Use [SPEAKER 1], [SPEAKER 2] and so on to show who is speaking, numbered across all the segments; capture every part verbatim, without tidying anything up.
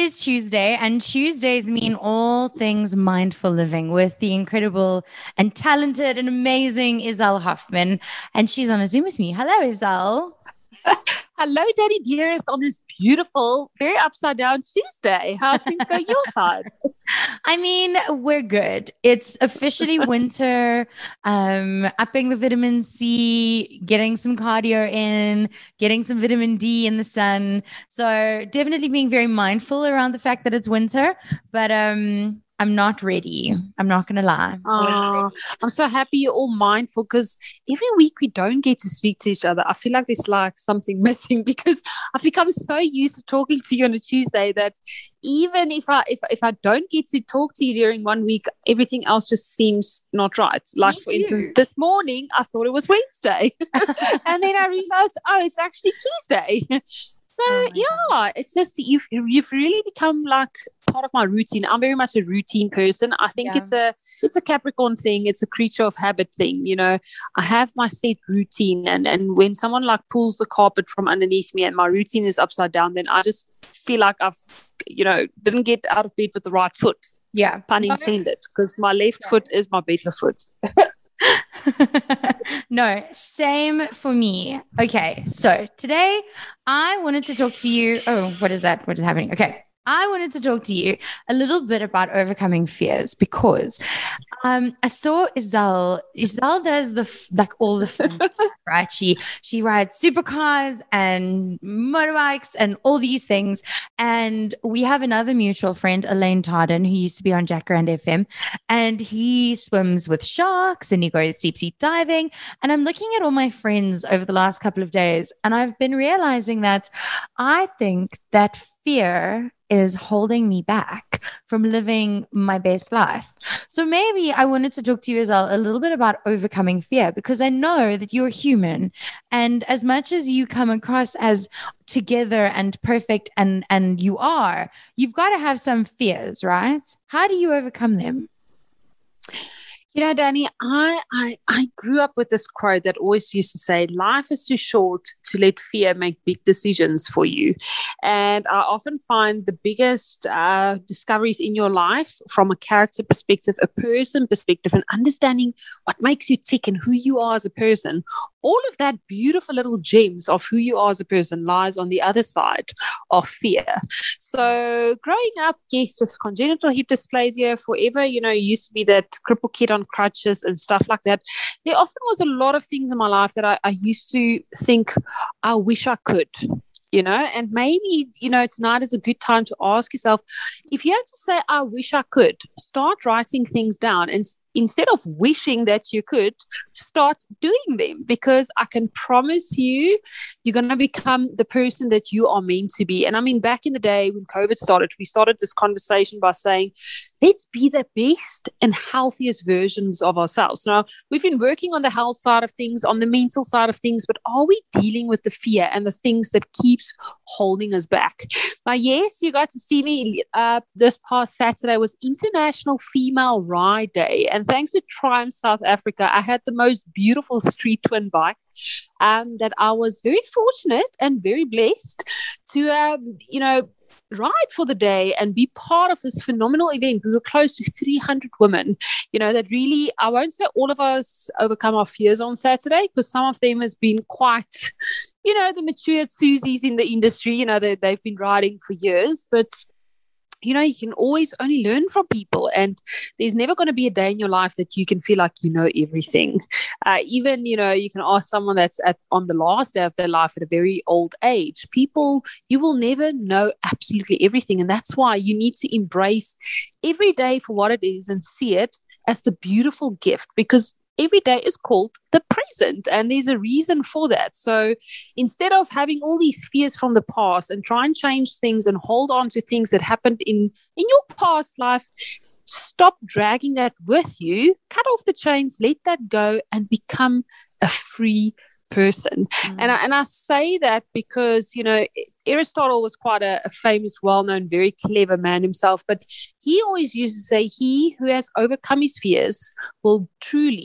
[SPEAKER 1] is Tuesday, and Tuesdays mean all things mindful living with the incredible and talented and amazing Isel Hoffman. And she's on a Zoom with me. Hello, Isel.
[SPEAKER 2] Hello, Daddy dearest, on this beautiful, very upside down Tuesday. How's things going your side?
[SPEAKER 1] I mean, we're good. It's officially winter, um, upping the vitamin C, getting some cardio in, getting some vitamin D in the sun. So definitely being very mindful around the fact that it's winter, but um, I'm not ready. I'm not going to lie.
[SPEAKER 2] Oh, I'm so happy you're all mindful, because every week we don't get to speak to each other. I feel like there's like something missing, because I've become so used to talking to you on a Tuesday that even if I if, if I don't get to talk to you during one week, everything else just seems not right. Like,
[SPEAKER 1] Me
[SPEAKER 2] for
[SPEAKER 1] too.
[SPEAKER 2] instance, this morning I thought it was Wednesday. And then I realized, oh, it's actually Tuesday. So,
[SPEAKER 1] Oh my
[SPEAKER 2] yeah, it's just that you've you've really become like part of my routine. I'm very much a routine person. I think
[SPEAKER 1] Yeah.
[SPEAKER 2] it's a it's a Capricorn thing. It's a creature of habit thing. You know, I have my set routine, and and when someone like pulls the carpet from underneath me and my routine is upside down, then I just feel like I've, you know, didn't get out of bed with the right foot.
[SPEAKER 1] Yeah.
[SPEAKER 2] Pun intended, because my left foot is my better foot.
[SPEAKER 1] No, same for me. Okay, so today I wanted to talk to you. Oh, what is that? What is happening? Okay. I wanted to talk to you a little bit about overcoming fears, because um, I saw Isel. Isel does the f- like all the fun, right? She she rides supercars and motorbikes and all these things. And we have another mutual friend, Elaine Tarden, who used to be on Jacaranda F M, and he swims with sharks and he goes deep sea diving. And I'm looking at all my friends over the last couple of days, and I've been realizing that I think that fear is holding me back from living my best life. So maybe I wanted to talk to you, Isel, a little bit about overcoming fear, because I know that you're human. And as much as you come across as together and perfect, and, and you are, you've got to have some fears, right? How do you overcome them?
[SPEAKER 2] You know, Danny, I, I I grew up with this quote that always used to say, life is too short to let fear make big decisions for you. And I often find the biggest uh, discoveries in your life from a character perspective, a person perspective, and understanding what makes you tick and who you are as a person. All of that beautiful little gems of who you are as a person lies on the other side of fear. So growing up, yes, with congenital hip dysplasia, forever, you know, used to be that cripple kid on crutches and stuff like that. There often was a lot of things in my life that I, I used to think, I wish I could. You know, and maybe, you know, tonight is a good time to ask yourself, if you had to say, I wish I could, start writing things down, and instead of wishing that you could, start doing them, because I can promise you, you're going to become the person that you are meant to be. And I mean, back in the day when COVID started, we started this conversation by saying, let's be the best and healthiest versions of ourselves. Now, we've been working on the health side of things, on the mental side of things, but are we dealing with the fear and the things that keeps holding us back? Now, yes, you got to see me uh, this past Saturday was International Female Ride Day. And thanks to Triumph South Africa, I had the most beautiful street twin bike um, that I was very fortunate and very blessed to, um, you know, ride for the day and be part of this phenomenal event. We were close to three hundred women, you know, that really, I won't say all of us overcome our fears on Saturday, because some of them has been quite, you know, the matured Susies in the industry, you know, they, they've been riding for years, but you know, you can always only learn from people, and there's never going to be a day in your life that you can feel like you know everything. Uh, even, you know, you can ask someone that's at on the last day of their life at a very old age. People, you will never know absolutely everything, and that's why you need to embrace every day for what it is and see it as the beautiful gift, because every day is called the present, and there's a reason for that. So instead of having all these fears from the past and try and change things and hold on to things that happened in, in your past life, stop dragging that with you, cut off the chains, let that go, and become a free person. Mm. And I, and I say that because, you know, Aristotle was quite a, a famous, well-known, very clever man himself, but he always used to say, he who has overcome his fears will truly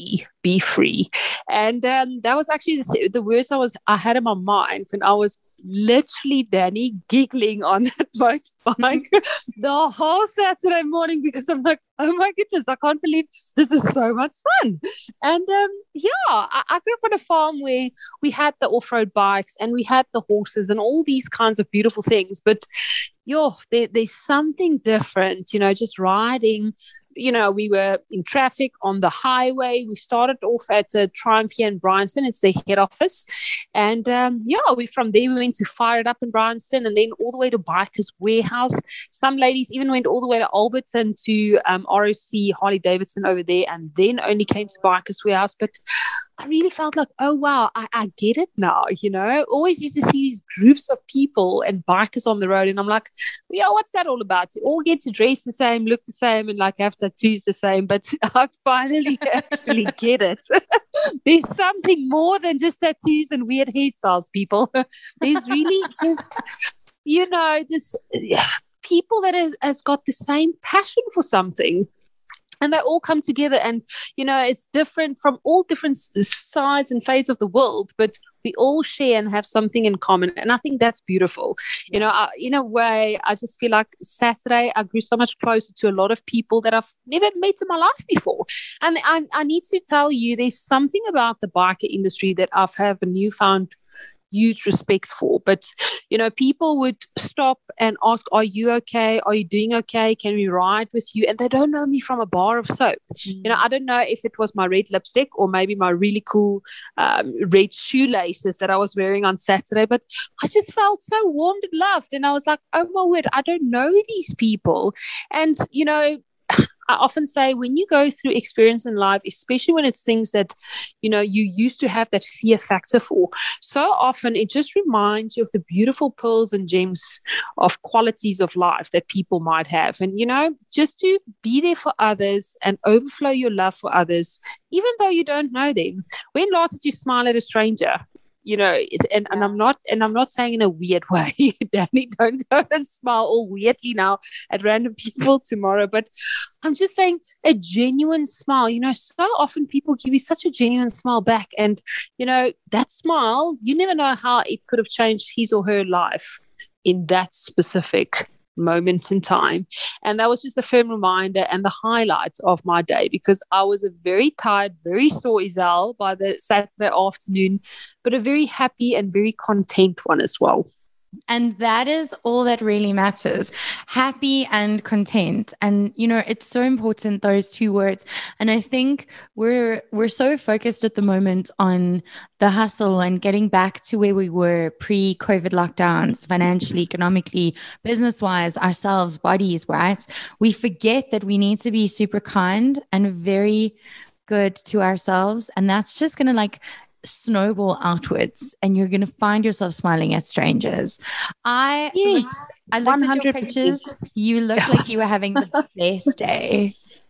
[SPEAKER 2] be free. And um, that was actually the, the words I was I had in my mind when I was literally, Danny, giggling on that motorbike the whole Saturday morning, because I'm like, oh my goodness, I can't believe this is so much fun. And um, yeah, I, I grew up on a farm where we had the off-road bikes and we had the horses and all these kinds of beautiful things. But yo, there, there's something different, you know, just riding. You know, we were in traffic on the highway. We started off at uh, Triumph here in Bryanston. It's their head office. And um, yeah, we from there we went to Fire It Up in Bryanston, and then all the way to Bikers Warehouse. Some ladies even went all the way to Alberton to um, R O C, Harley Davidson over there, and then only came to Bikers Warehouse. But I really felt like, oh, wow, I, I get it now, you know. Always used to see these groups of people and bikers on the road, and I'm like, yeah, what's that all about? You all get to dress the same, look the same, and like have tattoos the same, but I finally actually get it. There's something more than just tattoos and weird hairstyles, people. There's really just, you know, this people that has, has got the same passion for something. And they all come together, and, you know, it's different from all different sides and phases of the world, but we all share and have something in common. And I think that's beautiful. You know, I, in a way, I just feel like Saturday, I grew so much closer to a lot of people that I've never met in my life before. And I, I need to tell you, there's something about the biker industry that I've have a newfound huge respect for. But, you know, people would stop and ask, are you okay? Are you doing okay? Can we ride with you? And they don't know me from a bar of soap. Mm. You know, I don't know if it was my red lipstick or maybe my really cool um, red shoelaces that I was wearing on Saturday, but I just felt so warmed and loved. And I was like, oh my word, I don't know these people. And, you know, I often say when you go through experience in life, especially when it's things that, you know, you used to have that fear factor for, so often it just reminds you of the beautiful pearls and gems of qualities of life that people might have. And, you know, just to be there for others and overflow your love for others, even though you don't know them. When last did you smile at a stranger? You know, and, and I'm not, and I'm not saying in a weird way, Danny, don't go and smile all weirdly now at random people tomorrow. But I'm just saying a genuine smile. You know, so often people give you such a genuine smile back, and, you know, that smile, you never know how it could have changed his or her life in that specific moment in time. And that was just a firm reminder and the highlight of my day, because I was a very tired, very sore Isel by the Saturday afternoon, but a very happy and very content one as well.
[SPEAKER 1] And that is all that really matters. Happy and content. And, you know, it's so important, those two words. And I think we're we're so focused at the moment on the hustle and getting back to where we were pre-COVID lockdowns, financially, economically, business-wise, ourselves, bodies, right? We forget that we need to be super kind and very good to ourselves. And that's just going to like snowball outwards, and you're going to find yourself smiling at strangers. I
[SPEAKER 2] yes,
[SPEAKER 1] I looked one hundred percent. At your pictures. You look like you were having the best day.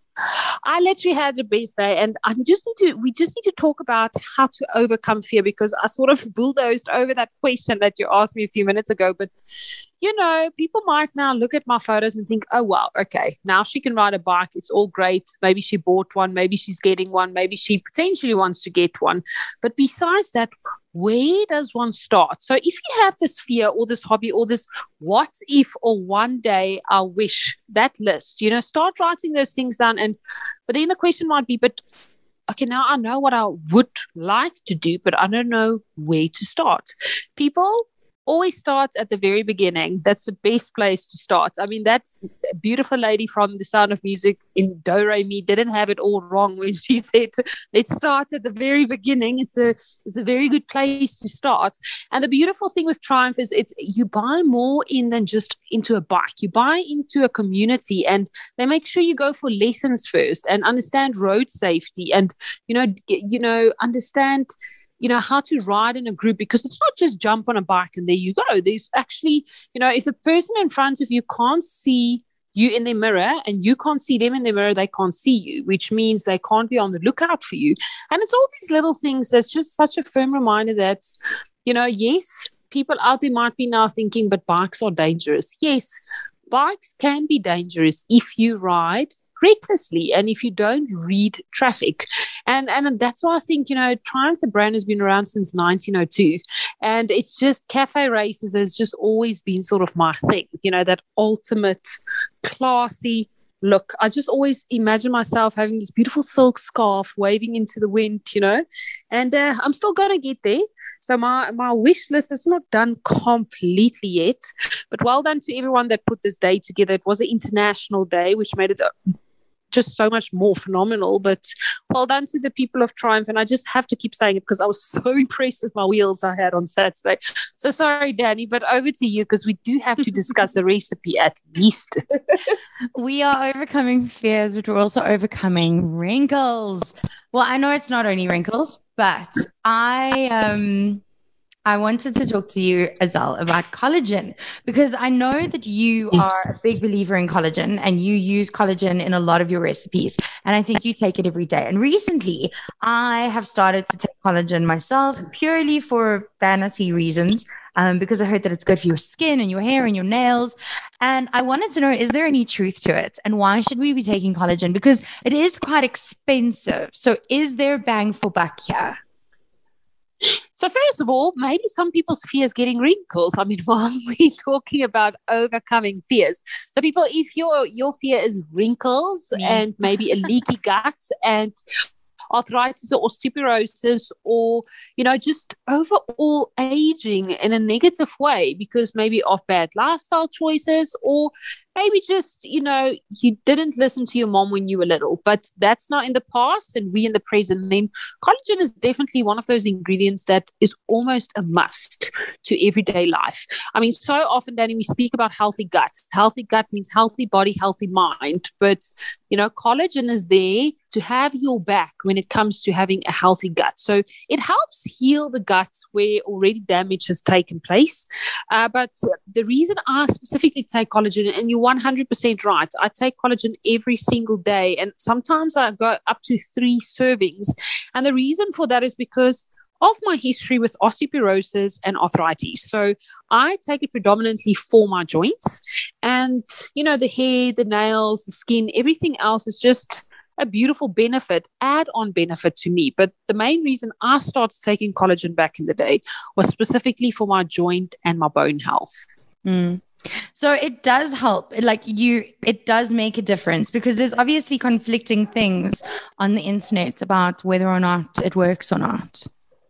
[SPEAKER 2] I literally had the best day, and I just need to. We just need to talk about how to overcome fear, because I sort of bulldozed over that question that you asked me a few minutes ago. But, you know, people might now look at my photos and think, oh, wow, okay, now she can ride a bike. It's all great. Maybe she bought one. Maybe she's getting one. Maybe she potentially wants to get one. But besides that, where does one start? So if you have this fear or this hobby or this what if or one day I wish, that list, you know, start writing those things down. And but then the question might be, but okay, now I know what I would like to do, but I don't know where to start. People always start at the very beginning. That's the best place to start. I mean, that beautiful lady from The Sound of Music in Do Re Mi didn't have it all wrong when she said, let's start at the very beginning. It's a it's a very good place to start. And the beautiful thing with Triumph is it's you buy more in than just into a bike. You buy into a community, and they make sure you go for lessons first and understand road safety and, you know, get, you know, understand you know, how to ride in a group, because it's not just jump on a bike and there you go. There's actually, you know, if the person in front of you can't see you in their mirror and you can't see them in their mirror, they can't see you, which means they can't be on the lookout for you. And it's all these little things that's just such a firm reminder that, you know, yes, people out there might be now thinking, but bikes are dangerous. Yes, bikes can be dangerous if you ride recklessly and if you don't read traffic. And and that's why I think, you know, Triumph, the brand, has been around since nineteen oh two. And it's just cafe races has just always been sort of my thing, you know, that ultimate classy look. I just always imagine myself having this beautiful silk scarf waving into the wind, you know, and uh, I'm still going to get there. So my, my wish list is not done completely yet, but well done to everyone that put this day together. It was an international day, which made it just so much more phenomenal. But well done to the people of Triumph. And I just have to keep saying it because I was so impressed with my wheels I had on Saturday. So sorry, Danny, but over to you, because we do have to discuss a recipe at least.
[SPEAKER 1] We are overcoming fears, but we're also overcoming wrinkles. Well, I know it's not only wrinkles, but I um I wanted to talk to you, Azelle, about collagen, because I know that you are a big believer in collagen and you use collagen in a lot of your recipes. And I think you take it every day. And recently, I have started to take collagen myself purely for vanity reasons, um, because I heard that it's good for your skin and your hair and your nails. And I wanted to know, is there any truth to it? And why should we be taking collagen? Because it is quite expensive. So is there bang for buck here?
[SPEAKER 2] So first of all, maybe some people's fear is getting wrinkles. I mean, while we're talking about overcoming fears. So people, if your your fear is wrinkles mm. and maybe a leaky gut and arthritis or osteoporosis, or, you know, just overall aging in a negative way because maybe of bad lifestyle choices, or maybe just, you know, you didn't listen to your mom when you were little, but that's not in the past and we in the present, then collagen is definitely one of those ingredients that is almost a must to everyday life. I mean, so often, Danny, we speak about healthy gut. Healthy gut means healthy body, healthy mind. But, you know, collagen is there to have your back when it comes to having a healthy gut. So it helps heal the gut where already damage has taken place. Uh, but the reason I specifically take collagen, and you're one hundred percent right, I take collagen every single day, and sometimes I go up to three servings. And the reason for that is because of my history with osteoporosis and arthritis. So I take it predominantly for my joints, and, you know, the hair, the nails, the skin, everything else is just a beautiful benefit, add-on benefit to me. But the main reason I started taking collagen back in the day was specifically for my joint and my bone health.
[SPEAKER 1] Mm. So it does help, like you, it does make a difference, because there's obviously conflicting things on the internet about whether or not it works or not.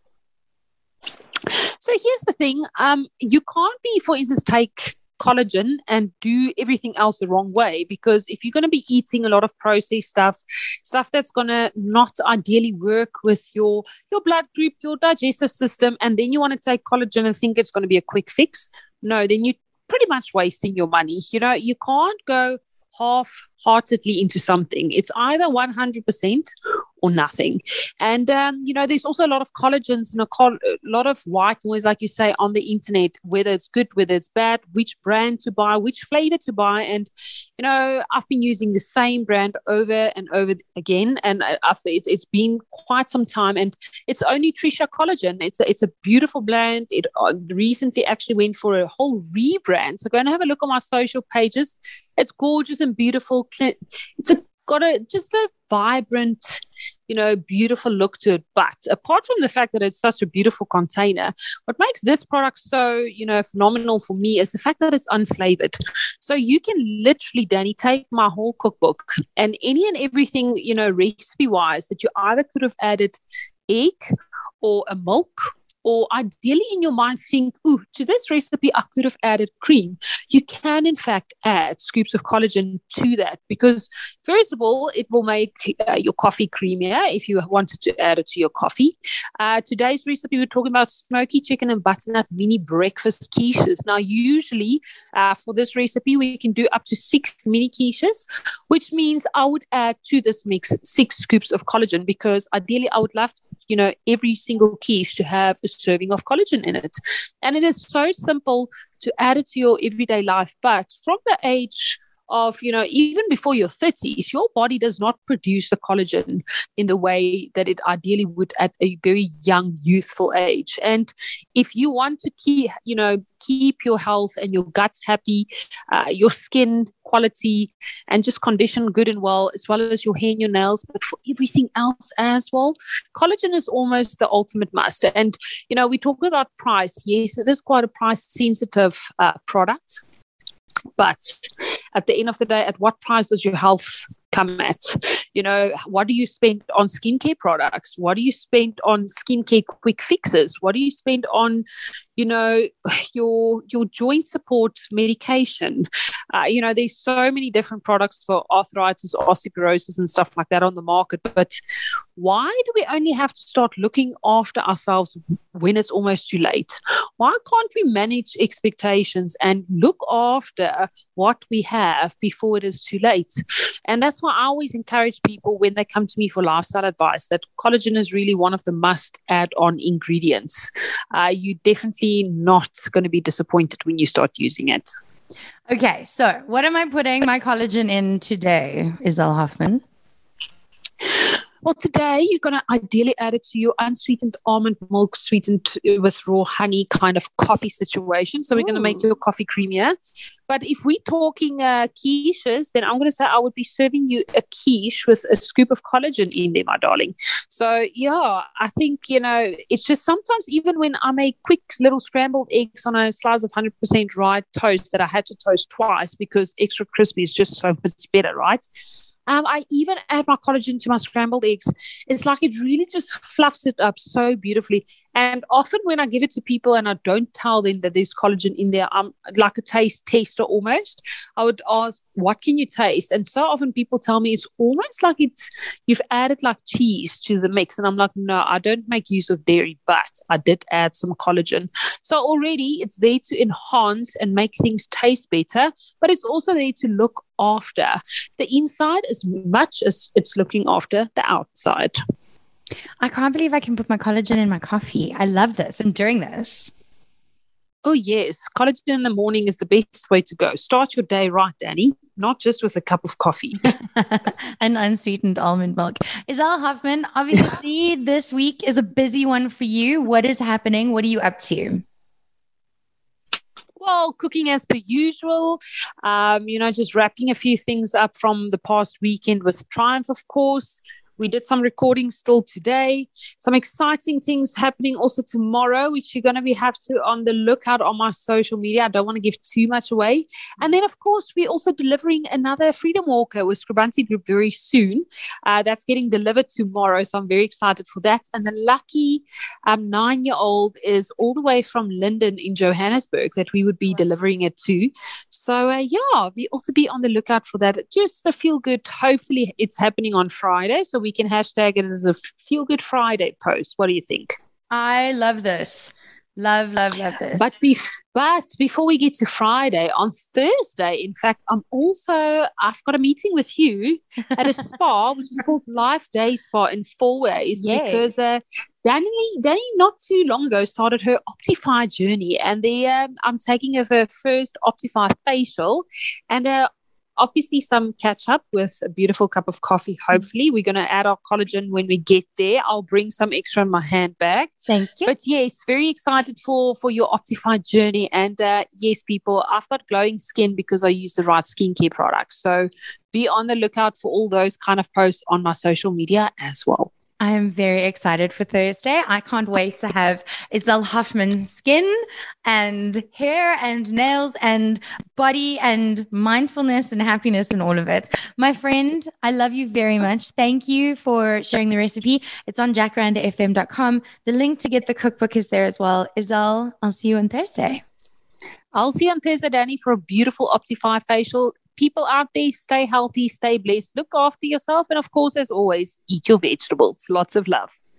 [SPEAKER 2] So here's the thing. Um, you can't be, for instance, take collagen and do everything else the wrong way, because if you're going to be eating a lot of processed stuff, stuff that's going to not ideally work with your your blood group, your digestive system, and then you want to take collagen and think it's going to be a quick fix, no, then you're pretty much wasting your money. You know, you can't go half-heartedly into something. It's either one hundred percent or nothing. And, um, you know, there's also a lot of collagens and a, col- a lot of white noise, like you say, on the internet, whether it's good, whether it's bad, which brand to buy, which flavor to buy. And, you know, I've been using the same brand over and over again. And I've, it's, it's been quite some time. And it's only Trisha Collagen. It's a, it's a beautiful brand. It uh, recently actually went for a whole rebrand. So go and have a look on my social pages. It's gorgeous and beautiful. It's a got a just a vibrant, you know, beautiful look to it. But apart from the fact that it's such a beautiful container, what makes this product so, you know, phenomenal for me is the fact that it's unflavored. So you can literally, Danny, take my whole cookbook and any and everything, you know, recipe wise, that you either could have added egg or a milk, or ideally in your mind think, ooh, to this recipe, I could have added cream. You can, in fact, add scoops of collagen to that, because first of all, it will make uh, your coffee creamier if you wanted to add it to your coffee. Uh, today's recipe, we're talking about smoky chicken and butternut mini breakfast quiches. Now, usually uh, for this recipe, we can do up to six mini quiches, which means I would add to this mix six scoops of collagen, because ideally I would love, you know, every single quiche to have a serving of collagen in it. And it is so simple to add it to your everyday life. But from the age of, you know, even before your thirties, your body does not produce the collagen in the way that it ideally would at a very young, youthful age. And if you want to keep, you know, keep your health and your guts happy, uh, your skin quality and just condition good and well, as well as your hair and your nails, but for everything else as well, collagen is almost the ultimate must. And, you know, we talk about price. Yes, it is quite a price sensitive uh, product. But at the end of the day, at what price does your health come at? You know, what do you spend on skincare products? What do you spend on skincare quick fixes? What do you spend on, you know, your your joint support medication? Uh, you know, there's so many different products for arthritis, osteoporosis and stuff like that on the market. But why do we only have to start looking after ourselves when it's almost too late? Why can't we manage expectations and look after what we have before it is too late? And that's why I always encourage people when they come to me for lifestyle advice that collagen is really one of the must add on ingredients. Uh, you're definitely not going to be disappointed when you start using it.
[SPEAKER 1] Okay, so what am I putting my collagen in today, Isel Hoffman?
[SPEAKER 2] Well, today you're going to ideally add it to your unsweetened almond milk sweetened with raw honey kind of coffee situation. So we're going to make your coffee creamier. But if we're talking uh, quiches, then I'm going to say I would be serving you a quiche with a scoop of collagen in there, my darling. So, yeah, I think, you know, it's just sometimes even when I make quick little scrambled eggs on a slice of one hundred percent dry toast that I had to toast twice because extra crispy is just so much better, right? Um, I even add my collagen to my scrambled eggs. It's like it really just fluffs it up so beautifully. And often when I give it to people and I don't tell them that there's collagen in there, I'm like a taste tester almost. I would ask, what can you taste? And so often people tell me it's almost like it's you've added like cheese to the mix. And I'm like, no, I don't make use of dairy, but I did add some collagen. So already it's there to enhance and make things taste better, but it's also there to look after the inside as much as it's looking after the outside.
[SPEAKER 1] I can't believe I can put my collagen in my coffee. I love this. I'm doing this.
[SPEAKER 2] Oh, yes. Collagen in the morning is the best way to go. Start your day right, Danny, not just with a cup of coffee.
[SPEAKER 1] And unsweetened almond milk. Isel Hoffman, obviously this week is a busy one for you. What is happening? What are you up to?
[SPEAKER 2] Well, cooking as per usual, um, you know, just wrapping a few things up from the past weekend with Triumph, of course. We did some recording still today. Some exciting things happening also tomorrow, which you're going to be have to on the lookout on my social media. I don't want to give too much away. And then, of course, we're also delivering another Freedom Walker with Scribanti Group very soon. Uh, that's getting delivered tomorrow, so I'm very excited for that. And the lucky um, nine-year-old is all the way from Linden in Johannesburg that we would be delivering it to. So, uh, yeah, we also be on the lookout for that. Just a feel-good. Hopefully, it's happening on Friday, so we can hashtag it as a Feel Good Friday post. What do you think?
[SPEAKER 1] I love this. Love, love, love this.
[SPEAKER 2] But, bef- but before we get to Friday, on Thursday, in fact, I'm also, I've got a meeting with you at a spa, which is called Life Day Spa in Fourways,
[SPEAKER 1] Yay.
[SPEAKER 2] because uh, Danny, Danny, not too long ago, started her Optify journey, and the, um, I'm taking her her first Optify facial, and uh, obviously some catch up with a beautiful cup of coffee. Hopefully we're going to add our collagen when we get there. I'll bring some extra in my handbag.
[SPEAKER 1] Thank you.
[SPEAKER 2] But yes, very excited for, for your Optify journey. And uh, yes, people, I've got glowing skin because I use the right skincare products. So be on the lookout for all those kind of posts on my social media as well.
[SPEAKER 1] I am very excited for Thursday. I can't wait to have Isel Hoffman's skin and hair and nails and body and mindfulness and happiness and all of it. My friend, I love you very much. Thank you for sharing the recipe. It's on jackranda f m dot com. The link to get the cookbook is there as well. Isel, I'll see you on Thursday.
[SPEAKER 2] I'll see you on Thursday, Danny, for a beautiful Optify facial. People out there, stay healthy, stay blessed, look after yourself, and of course, as always, eat your vegetables. Lots of love.